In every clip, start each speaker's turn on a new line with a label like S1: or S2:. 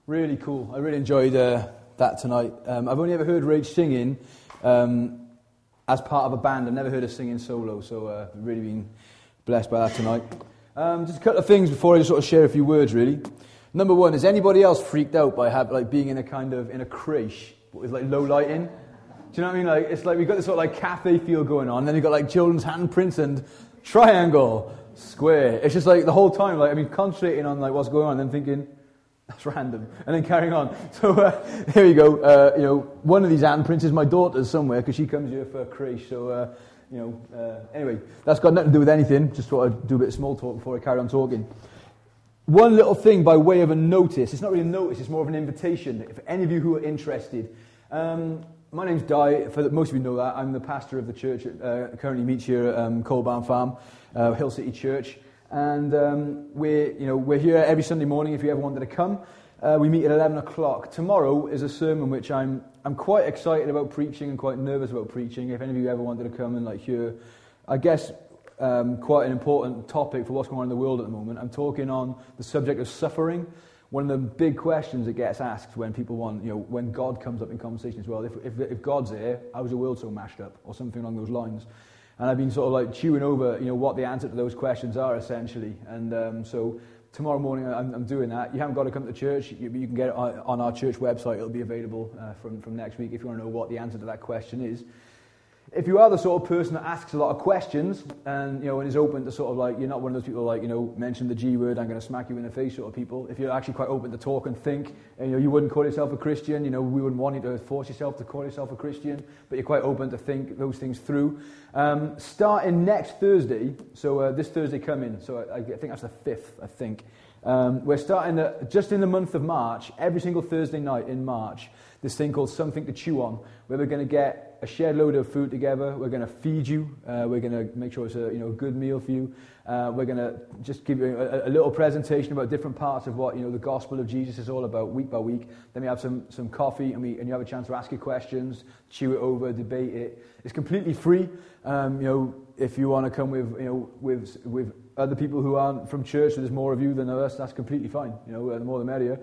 S1: Really cool. I really enjoyed that tonight. I've only ever heard Rach singing as part of a band. I've never heard her singing solo, so I've really been blessed by that tonight. Just a couple of things before I just sort of share a few words, really. Number one, is anybody else freaked out by being in a creche with low lighting? Do you know what I mean? It's we've got this sort of cafe feel going on, and then you've got children's handprints and triangle, square. It's just the whole time, concentrating on what's going on and then thinking, that's random, and then carrying on. So here you go. One of these handprints is my daughter's somewhere because she comes here for a creche. So anyway, that's got nothing to do with anything. Just thought I'd do a bit of small talk before I carry on talking. One little thing by way of a notice. It's not really a notice. It's more of an invitation. If any of you who are interested. My name's Di. Most of you know that. I'm the pastor of the church. Currently meets here at Colbarn Farm, Hill City Church. And we're here every Sunday morning if you ever wanted to come. We meet at 11 o'clock. Tomorrow is a sermon which I'm quite excited about preaching and quite nervous about preaching. If any of you ever wanted to come and hear, I guess, quite an important topic for what's going on in the world at the moment. I'm talking on the subject of suffering. One of the big questions that gets asked when people when God comes up in conversation as well, if God's there, how is the world so mashed up? Or something along those lines. And I've been sort of chewing over, what the answer to those questions are, essentially. And so tomorrow morning I'm doing that. You haven't got to come to church. You can get it on our church website. It'll be available from next week if you want to know what the answer to that question is. If you are the sort of person that asks a lot of questions and and is open to sort of you're not one of those people mention the G word, I'm going to smack you in the face sort of people. If you're actually quite open to talk and think, and you wouldn't call yourself a Christian, we wouldn't want you to force yourself to call yourself a Christian, but you're quite open to think those things through. Starting next Thursday, so this Thursday coming, so I think that's the 5th, I think. We're starting just in the month of March, every single Thursday night in March, this thing called Something to Chew On, where we're going to get a shared load of food together. We're going to feed you. We're going to make sure it's a good meal for you. We're going to just give you a little presentation about different parts of what the gospel of Jesus is all about, week by week. Then we have some coffee, and you have a chance to ask your questions, chew it over, debate it. It's completely free. If you want to come with other people who aren't from church, so there's more of you than of us, that's completely fine. The more the merrier.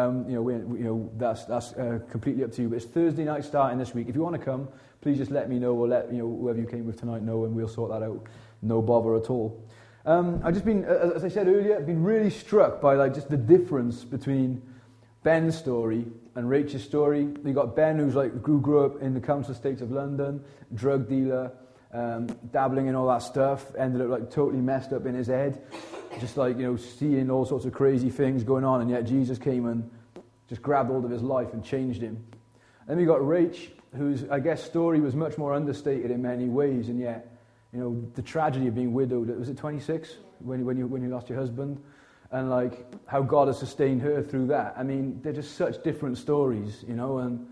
S1: That's completely up to you. But it's Thursday night starting this week. If you want to come, please just let me know, or let whoever you came with tonight know, and we'll sort that out. No bother at all. I've just been, as I said earlier, I've been really struck by just the difference between Ben's story and Rachel's story. You got Ben, who's grew up in the council estates of London, drug dealer. Dabbling in all that stuff, ended up totally messed up in his head, just seeing all sorts of crazy things going on, and yet Jesus came and just grabbed hold of his life and changed him. Then we got Rach, whose, I guess, story was much more understated in many ways, and yet, the tragedy of being widowed. Was it 26 when you lost your husband, and how God has sustained her through that. They're just such different stories, and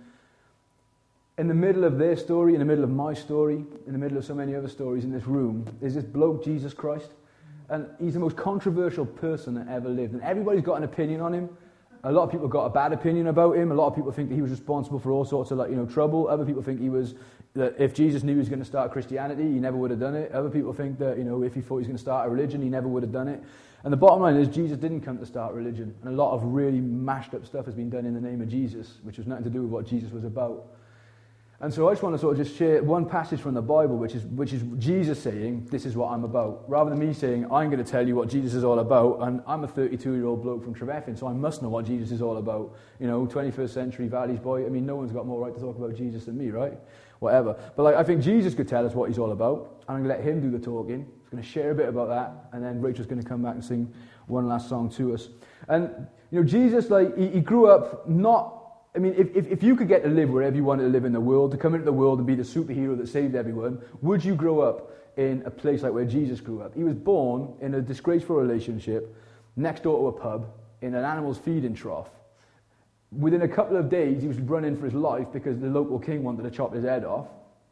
S1: in the middle of their story, in the middle of my story, in the middle of so many other stories in this room, is this bloke, Jesus Christ. And he's the most controversial person that ever lived. And everybody's got an opinion on him. A lot of people got a bad opinion about him. A lot of people think that he was responsible for all sorts of trouble. Other people think that if Jesus knew he was going to start Christianity, he never would have done it. Other people think that, if he thought he was going to start a religion, he never would have done it. And the bottom line is Jesus didn't come to start religion. And a lot of really mashed up stuff has been done in the name of Jesus, which was nothing to do with what Jesus was about. And so I just want to sort of just share one passage from the Bible, which is Jesus saying, this is what I'm about. Rather than me saying, I'm going to tell you what Jesus is all about, and I'm a 32-year-old bloke from Trevethin, so I must know what Jesus is all about. 21st century Valleys boy. No one's got more right to talk about Jesus than me, right? Whatever. But I think Jesus could tell us what he's all about, and I'm going to let him do the talking. He's going to share a bit about that, and then Rachel's going to come back and sing one last song to us. And, Jesus, he grew up not... if you could get to live wherever you wanted to live in the world, to come into the world and be the superhero that saved everyone, would you grow up in a place like where Jesus grew up? He was born in a disgraceful relationship, next door to a pub, in an animal's feeding trough. Within a couple of days, he was running for his life because the local king wanted to chop his head off.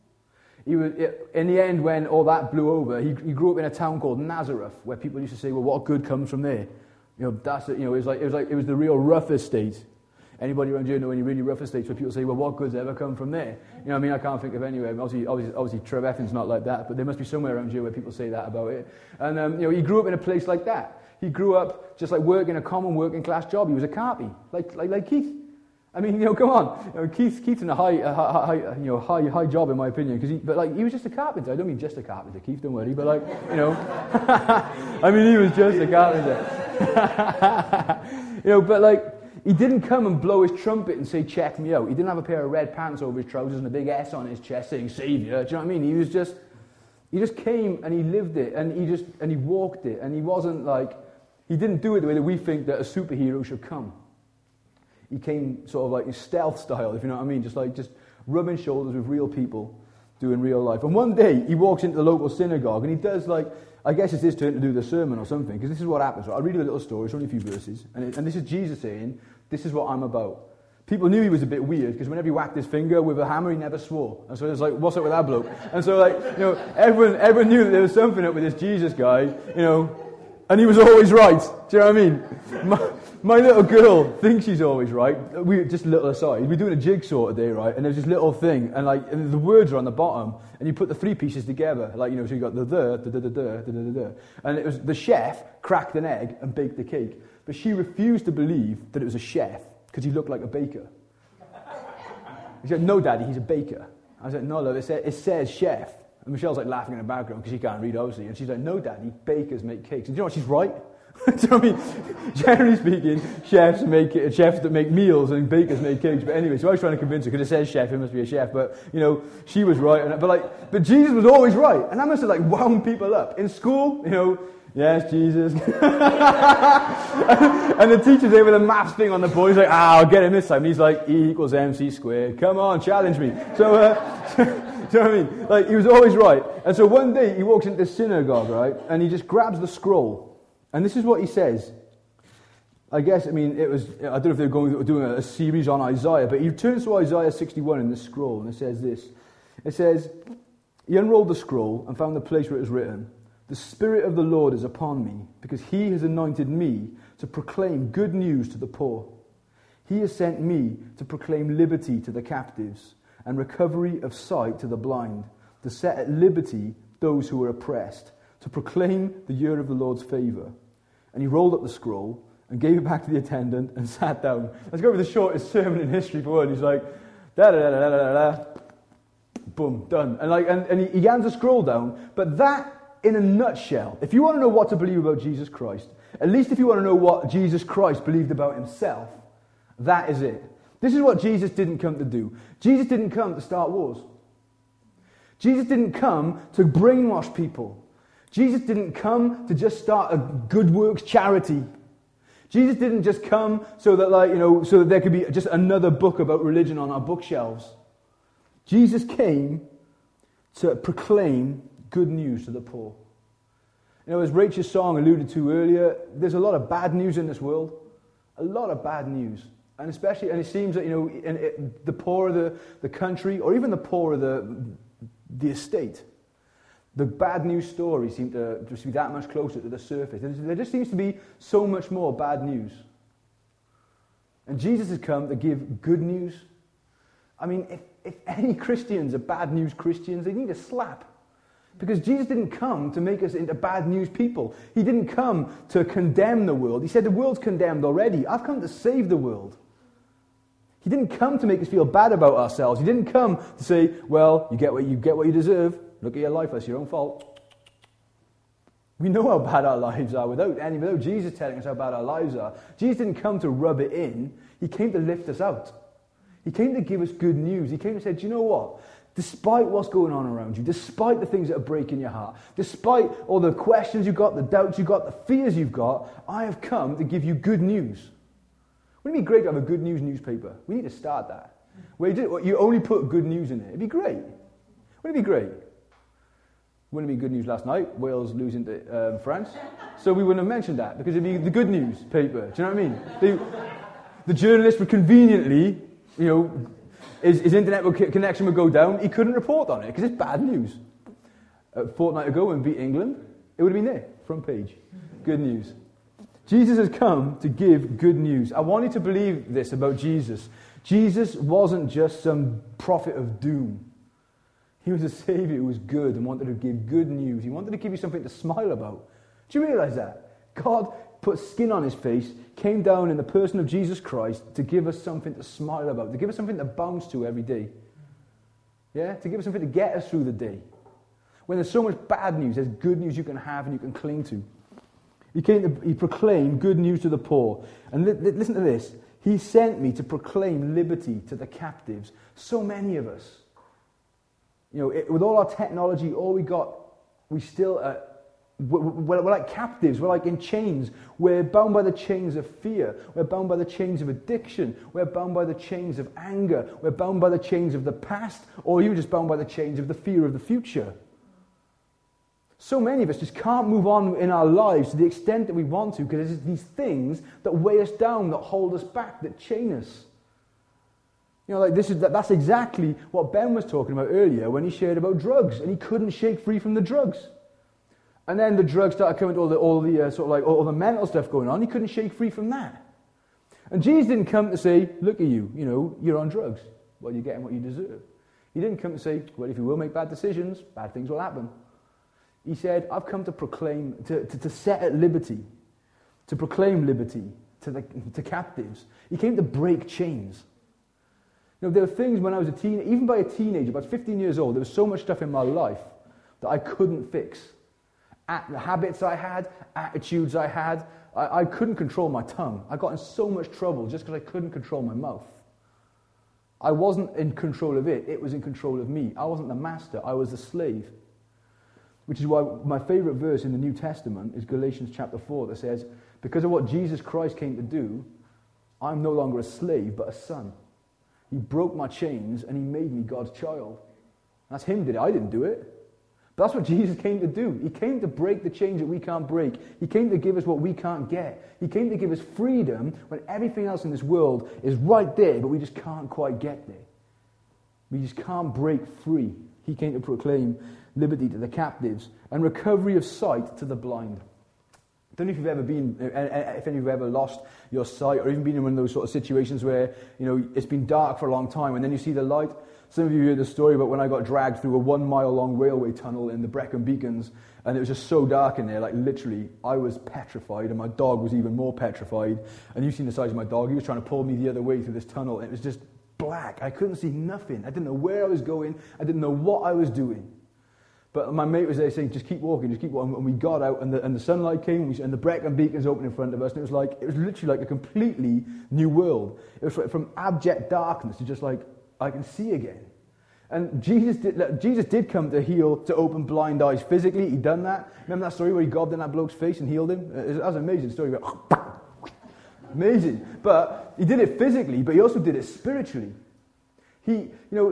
S1: In the end, when all that blew over, he grew up in a town called Nazareth, where people used to say, well, what good comes from there? It was the real rough estate. Anybody around here know any really rough estates where people say, well, what good's ever come from there? I can't think of anywhere. Obviously Trevethin's not like that, but there must be somewhere around here where people say that about it. And, he grew up in a place like that. He grew up just like working a common working class job. He was a carpy, like Keith. I mean, come on. Keith's in a high job in my opinion, but he was just a carpenter. I don't mean just a carpenter, Keith, don't worry, but I mean, he was just a carpenter. But he didn't come and blow his trumpet and say, check me out. He didn't have a pair of red pants over his trousers and a big S on his chest saying, Savior. Do you know what I mean? He just came and he lived it, and he walked it, and he didn't do it the way that we think that a superhero should come. He came sort of like in stealth style, if you know what I mean, just rubbing shoulders with real people, doing real life. And one day, he walks into the local synagogue, and he does I guess it's his turn to do the sermon or something, because this is what happens. Right? I'll read you a little story, it's only a few verses, and this is Jesus saying, this is what I'm about. People knew he was a bit weird, because whenever he whacked his finger with a hammer, he never swore. And so it was like, what's up with that bloke? And so everyone knew that there was something up with this Jesus guy, and he was always right. Do you know what I mean? My little girl thinks she's always right. Just a little aside. We're doing a jigsaw today, right? And there's this little thing, and the words are on the bottom, and you put the three pieces together, so you got the. And it was the chef cracked an egg and baked the cake, but she refused to believe that it was a chef because he looked like a baker. She said, "No, Daddy, he's a baker." I said, "No, love, it says chef." And Michelle's laughing in the background because she can't read, obviously. And she's like, "No, Daddy, bakers make cakes." And do you know what? She's right. Do you know what I mean? Generally speaking, chefs that make meals and bakers make cakes. But anyway, so I was trying to convince her because it says chef, it must be a chef. But she was right. But Jesus was always right, and that must have wound people up in school. Yes, Jesus. and the teacher's there with a maths thing on the board. He's like, I'll get him this time. And he's like, E = MC squared. Come on, challenge me. So, do you know what I mean? He was always right. And so one day he walks into the synagogue, right, and he just grabs the scroll. And this is what he says. I don't know if they're doing a series on Isaiah, but he turns to Isaiah 61 in the scroll, and it says this. It says, he unrolled the scroll and found the place where it was written, "The Spirit of the Lord is upon me, because he has anointed me to proclaim good news to the poor. He has sent me to proclaim liberty to the captives and recovery of sight to the blind, to set at liberty those who are oppressed, to proclaim the year of the Lord's favour." And he rolled up the scroll and gave it back to the attendant and sat down. Let's go with the shortest sermon in history for one. He's like, da-da-da-da-da-da, boom, done. And he hands the scroll down. But that, in a nutshell, if you want to know what to believe about Jesus Christ, at least if you want to know what Jesus Christ believed about himself, that is it. This is what Jesus didn't come to do. Jesus didn't come to start wars. Jesus didn't come to brainwash people. Jesus didn't come to just start a good works charity. Jesus didn't just come so that so that there could be just another book about religion on our bookshelves. Jesus came to proclaim good news to the poor. As Rachel's song alluded to earlier, there's a lot of bad news in this world. A lot of bad news. And it seems that, the poor of the country, or even the poor of the estate, the bad news stories seem to just be that much closer to the surface. There just seems to be so much more bad news. And Jesus has come to give good news. I mean, if any Christians are bad news Christians, they need a slap. Because Jesus didn't come to make us into bad news people. He didn't come to condemn the world. He said the world's condemned already. I've come to save the world. He didn't come to make us feel bad about ourselves. He didn't come to say, well, you get what you deserve. Look at your life, that's your own fault. We know how bad our lives are without Jesus telling us how bad our lives are. Jesus didn't come to rub it in. He came to lift us out. He came to give us good news. He came to say, do you know what? Despite what's going on around you, despite the things that are breaking your heart, despite all the questions you've got, the doubts you've got, the fears you've got, I have come to give you good news. Wouldn't it be great to have a good news newspaper? We need to start that. Where you only put good news in it. It'd be great. Wouldn't it be great? Wouldn't it be good news last night? Wales losing to France. So we wouldn't have mentioned that because it'd be the good news paper. Do you know what I mean? The journalist would conveniently, his internet connection would go down. He couldn't report on it because it's bad news. A fortnight ago when we beat England, it would have been there, front page. Good news. Jesus has come to give good news. I want you to believe this about Jesus. Jesus wasn't just some prophet of doom. He was a Savior who was good and wanted to give good news. He wanted to give you something to smile about. Do you realize that? God put skin on his face, came down in the person of Jesus Christ to give us something to smile about, to give us something to bounce to every day. Yeah? To give us something to get us through the day. When there's so much bad news, there's good news you can have and you can cling to. He proclaimed good news to the poor. And listen to this. He sent me to proclaim liberty to the captives. So many of us, with all our technology, all we got, we still, we're like captives. We're like in chains. We're bound by the chains of fear. We're bound by the chains of addiction. We're bound by the chains of anger. We're bound by the chains of the past. Or you're just bound by the chains of the fear of the future. So many of us just can't move on in our lives to the extent that we want to because there's these things that weigh us down, that hold us back, that chain us. That's exactly what Ben was talking about earlier when he shared about drugs, and he couldn't shake free from the drugs. And then the drugs started coming to all the mental stuff going on. He couldn't shake free from that. And Jesus didn't come to say, look at you, you're on drugs. Well, you're getting what you deserve. He didn't come to say, well, if you will make bad decisions, bad things will happen. He said, I've come to proclaim, to set at liberty, to proclaim liberty to captives. He came to break chains. There were things when I was even by a teenager, about 15 years old, there was so much stuff in my life that I couldn't fix. The habits I had, attitudes I had, I couldn't control my tongue. I got in so much trouble just because I couldn't control my mouth. I wasn't in control of it, it was in control of me. I wasn't the master, I was the slave. Which is why my favorite verse in the New Testament is Galatians chapter 4 that says, because of what Jesus Christ came to do, I'm no longer a slave but a son. He broke my chains and he made me God's child. That's him did it, I didn't do it. But that's what Jesus came to do. He came to break the chains that we can't break. He came to give us what we can't get. He came to give us freedom when everything else in this world is right there, but we just can't quite get there. We just can't break free. He came to proclaim liberty to the captives and recovery of sight to the blind. I don't know if you've ever been, if any of you have ever lost your sight or even been in one of those sort of situations where, it's been dark for a long time and then you see the light. Some of you heard the story about when I got dragged through a 1 mile long railway tunnel in the Brecon Beacons and it was just so dark in there, like literally I was petrified and my dog was even more petrified. And you've seen the size of my dog, he was trying to pull me the other way through this tunnel and it was just black. I couldn't see nothing. I didn't know where I was going. I didn't know what I was doing. But my mate was there saying, just keep walking, just keep walking. And we got out, and the sunlight came, and the Brecon Beacons opened in front of us, and it was literally like a completely new world. It was from abject darkness to just like, I can see again. And Jesus did come to heal, to open blind eyes physically. He'd done that. Remember that story where he gobbed in that bloke's face and healed him? That was an amazing story. Amazing. But he did it physically, but he also did it spiritually. I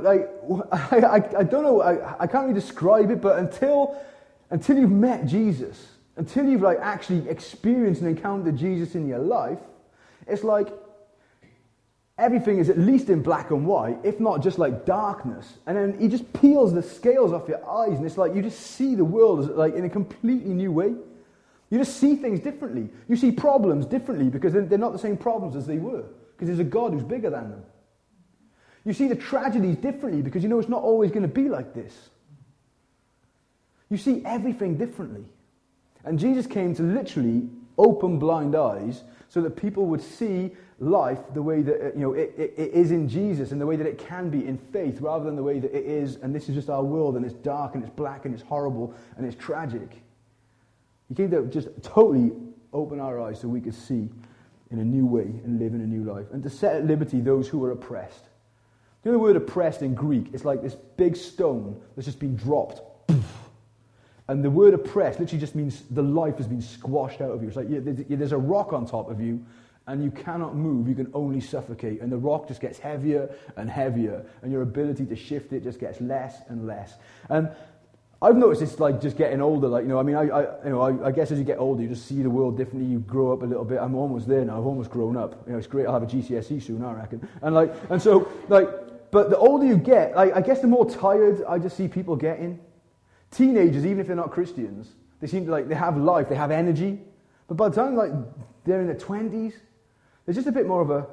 S1: don't know, I can't really describe it, but until you've met Jesus, until you've actually experienced and encountered Jesus in your life, it's like everything is at least in black and white, if not just like darkness. And then he just peels the scales off your eyes, and it's like you just see the world as in a completely new way. You just see things differently. You see problems differently because they're not the same problems as they were, because there's a God who's bigger than them. You see the tragedies differently because it's not always going to be like this. You see everything differently. And Jesus came to literally open blind eyes so that people would see life the way that it is in Jesus and the way that it can be in faith rather than the way that it is, and this is just our world and it's dark and it's black and it's horrible and it's tragic. He came to just totally open our eyes so we could see in a new way and live in a new life and to set at liberty those who were oppressed. The word oppressed in Greek is like this big stone that's just been dropped. And the word oppressed literally just means the life has been squashed out of you. It's like there's a rock on top of you and you cannot move, you can only suffocate. And the rock just gets heavier and heavier and your ability to shift it just gets less and less. And I've noticed it's like just getting older. I guess as you get older, you just see the world differently. You grow up a little bit. I'm almost there now. I've almost grown up. It's great. I'll have a GCSE soon, I reckon. But the older you get, I guess the more tired I just see people getting. Teenagers, even if they're not Christians, they seem to they have life, they have energy. But by the time they're in their 20s, there's just a bit more of a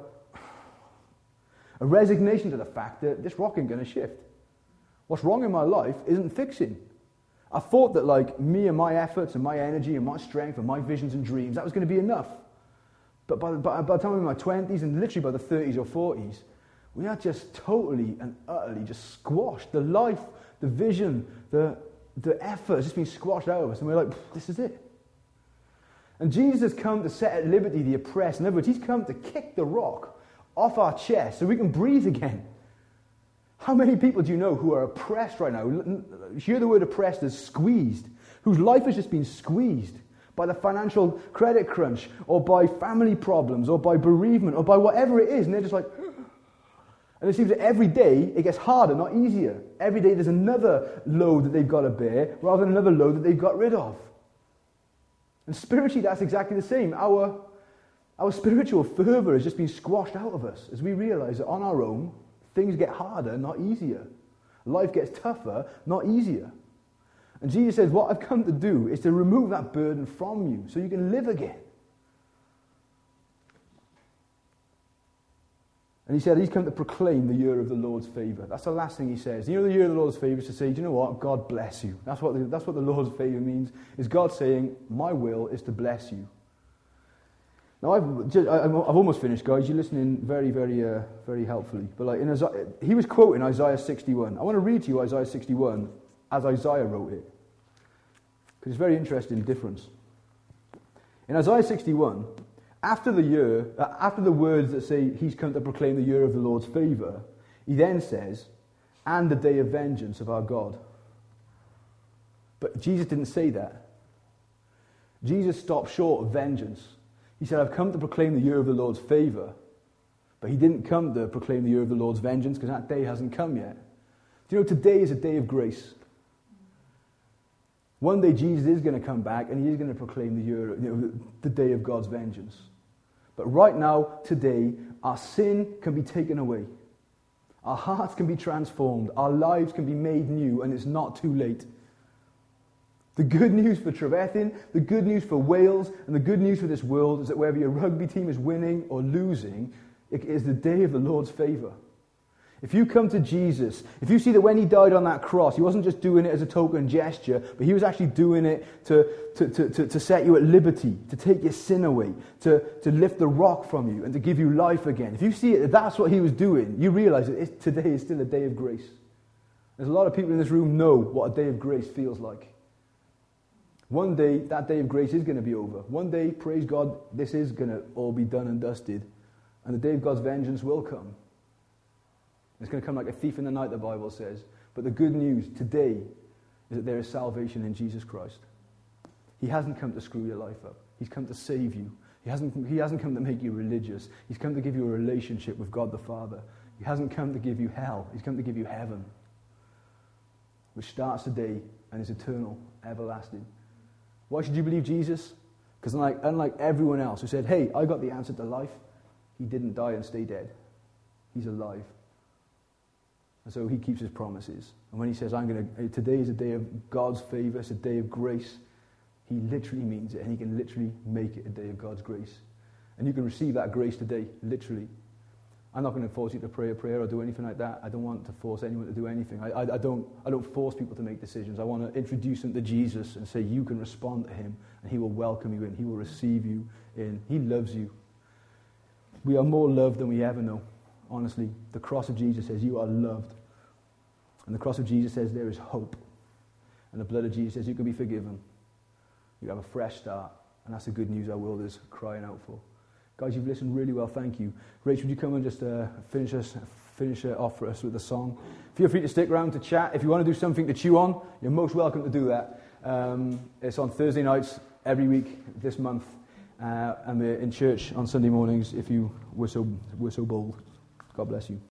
S1: resignation to the fact that this rock ain't going to shift. What's wrong in my life isn't fixing. I thought that like me and my efforts and my energy and my strength and my visions and dreams, that was going to be enough. But by the time I'm in my 20s and literally by the 30s or 40s, we are just totally and utterly just squashed. The life, the vision, the effort has just been squashed out of us. And we're like, this is it. And Jesus has come to set at liberty the oppressed. In other words, he's come to kick the rock off our chest so we can breathe again. How many people do you know who are oppressed right now? You hear the word oppressed as squeezed, whose life has just been squeezed by the financial credit crunch, or by family problems, or by bereavement, or by whatever it is, and they're just like, and it seems that every day it gets harder, not easier. Every day there's another load that they've got to bear, rather than another load that they've got rid of. And spiritually, that's exactly the same. Our spiritual fervour has just been squashed out of us as we realise that on our own, things get harder, not easier. Life gets tougher, not easier. And Jesus says, what I've come to do is to remove that burden from you so you can live again. And he said he's come to proclaim the year of the Lord's favour. That's the last thing he says. You know, the year of the Lord's favour is to say, do you know what? God bless you. That's what the Lord's favour means, is God saying, my will is to bless you. Now, I've almost finished, guys. You're listening very, very, very helpfully. But like he was quoting Isaiah 61. I want to read to you Isaiah 61 as Isaiah wrote it, because it's a very interesting difference. In Isaiah 61, after the words that say he's come to proclaim the year of the Lord's favour, he then says, and the day of vengeance of our God. But Jesus didn't say that. Jesus stopped short of vengeance. He said, I've come to proclaim the year of the Lord's favour. But he didn't come to proclaim the year of the Lord's vengeance, because that day hasn't come yet. Do you know, today is a day of grace. One day Jesus is going to come back and he is going to proclaim the day of God's vengeance. But right now, today, our sin can be taken away. Our hearts can be transformed. Our lives can be made new, and it's not too late. The good news for Trevethin, the good news for Wales, and the good news for this world is that whether your rugby team is winning or losing, it is the day of the Lord's favour. If you come to Jesus, if you see that when he died on that cross, he wasn't just doing it as a token gesture, but he was actually doing it to set you at liberty, to take your sin away, to lift the rock from you, and to give you life again. If you see it, that's what he was doing, you realise that today is still a day of grace. There's a lot of people in this room know what a day of grace feels like. One day, that day of grace is going to be over. One day, praise God, this is going to all be done and dusted, and the day of God's vengeance will come. It's going to come like a thief in the night, the Bible says. But the good news today is that there is salvation in Jesus Christ. He hasn't come to screw your life up. He's come to save you. He hasn't come to make you religious. He's come to give you a relationship with God the Father. He hasn't come to give you hell. He's come to give you heaven, which starts today and is eternal, everlasting. Why should you believe Jesus? Because unlike everyone else who said, hey, I got the answer to life, he didn't die and stay dead. He's alive. And so he keeps his promises. And when he says, today is a day of God's favour, it's a day of grace, he literally means it, and he can literally make it a day of God's grace. And you can receive that grace today, literally. I'm not going to force you to pray a prayer or do anything like that. I don't want to force anyone to do anything. I don't force people to make decisions. I want to introduce them to Jesus and say, you can respond to him, and he will welcome you in. He will receive you in. He loves you. We are more loved than we ever know. Honestly, the cross of Jesus says you are loved. And the cross of Jesus says there is hope. And the blood of Jesus says you can be forgiven. You have a fresh start. And that's the good news our world is crying out for. Guys, you've listened really well. Thank you. Rachel, would you come and just finish off for us with a song? Feel free to stick around to chat. If you want to do something to chew on, you're most welcome to do that. It's on Thursday nights every week this month. And we're in church on Sunday mornings if you were so bold. God bless you.